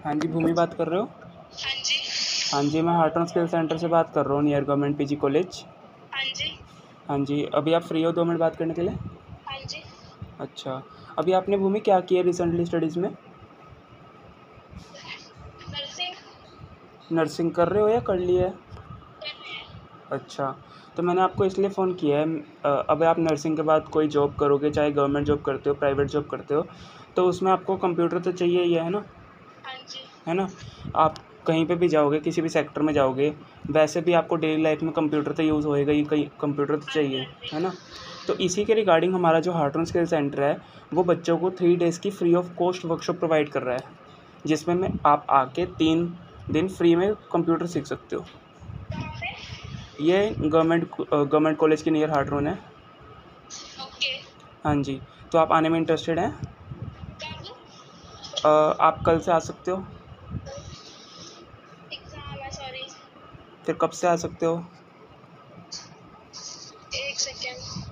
हाँ जी, भूमि बात कर रहे हो? हाँ जी। हाँ जी, मैं हार्टन स्किल सेंटर से बात कर रहा हूँ, नियर गवर्नमेंट पीजी कॉलेज। हाँ जी। हाँ जी, अभी आप फ्री हो 2 मिनट बात करने के लिए? हाँ जी। अच्छा, अभी आपने भूमि क्या किया रिसेंटली स्टडीज़ में? नर्सिंग नर्सिंग कर रहे हो या कर लिया है? कर रहे हैं। अच्छा, तो मैंने आपको इसलिए फ़ोन किया है अब आप नर्सिंग के बाद कोई जॉब करोगे, चाहे गवर्नमेंट जॉब करते हो, प्राइवेट जॉब करते हो, तो उसमें आपको कंप्यूटर तो चाहिए ही है ना? हाँ जी। है ना? आप कहीं पे भी जाओगे, किसी भी सेक्टर में जाओगे, वैसे भी आपको डेली लाइफ में कंप्यूटर तो यूज़ होएगा ही, कहीं कंप्यूटर तो हाँ जी। चाहिए, हाँ जी। है ना? तो इसी के रिगार्डिंग हमारा जो हार्टन स्किल सेंटर है, वो बच्चों को 3 डेज़ की free of cost workshop provide कर रहा है, जिसमें में आप आके 3 दिन फ्री में कंप्यूटर सीख सकते हो। कहाँ पे? ये गवर्नमेंट कॉलेज के नियर हार्टन है। ओके। हाँ जी, तो आप आने में इंटरेस्टेड हैं? कब? आप कल से आ सकते हो, एग्जाम है, सॉरी। फिर कब से आ सकते हो? एक सेकेंड।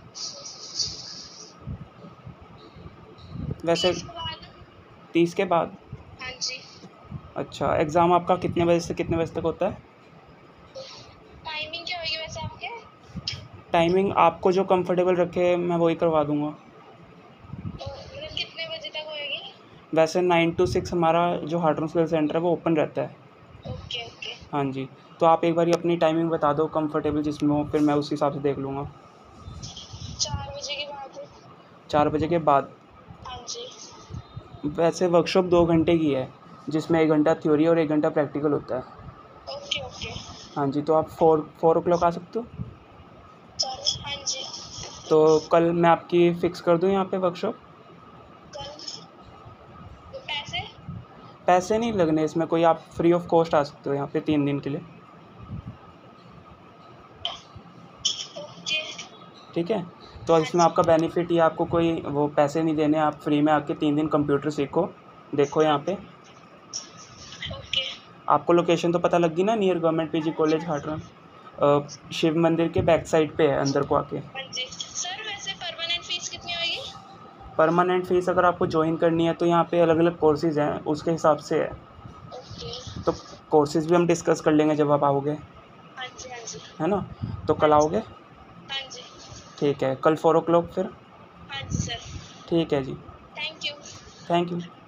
वैसे 30 के बाद। 30 के बाद? हाँ जी। अच्छा, एग्ज़ाम आपका कितने बजे से कितने बजे तक होता है? टाइमिंग क्या होगी वैसे आपके? टाइमिंग आपको जो कंफर्टेबल रखे मैं वही करवा दूँगा। मतलब कितने बजे तक होएगी? वैसे 9 to 6 हमारा जो हार्टन स्किल सेंटर है वो ओपन रहता है। Okay okay. हाँ जी, तो आप एक बारी अपनी टाइमिंग बता दो कंफर्टेबल जिसमें हो, फिर मैं उस हिसाब से देख लूँगा। 4 बजे के बाद। 4 बजे के बाद? हाँ जी। वैसे वर्कशॉप 2 घंटे की है, जिसमें 1 घंटा थ्योरी और 1 घंटा प्रैक्टिकल होता है। Okay okay. हाँ जी, तो आप 4 o'clock आ सकते हो? चलो, हाँ जी। तो कल मैं आपकी फ़िक्स कर दूँ यहाँ पे वर्कशॉप? कल। तो पैसे? पैसे नहीं लगने इसमें कोई, आप फ्री ऑफ कॉस्ट आ सकते हो यहाँ पे 3 दिन के लिए। ओके। ठीक है? तो हाँ इसमें जी। आपका बेनिफिट ये, आपको कोई वो पैसे नहीं देने, आप फ्री में आके 3 दिन कंप्यूटर सीखो। देखो हाँ यहाँ पे, जी। ओके। आपको लोकेशन तो पता लग गई ना, नियर गवर्नमेंट पीजी हाँ जी। कॉलेज हाँ जी। हार्टन। शिव मंदिर के बैक साइड पे है, अंदर को आके। हाँ जी सर, वैसे परमानेंट फीस कितनी होगी? परमानेंट फ़ीस अगर आपको जॉइन करनी है तो यहाँ पे अलग-अलग कोर्सेज़ हैं, उसके हिसाब से है। ओके। तो कोर्सेज़ भी हम डिस्कस कर लेंगे जब आप आओगे, हाँ जी। हाँ जी। है ना? तो हाँ कल जी। आओगे? हाँ जी। ठीक है, कल 4 o'clock फिर? हाँ जी सर। ठीक है जी, थैंक यू। Thank you.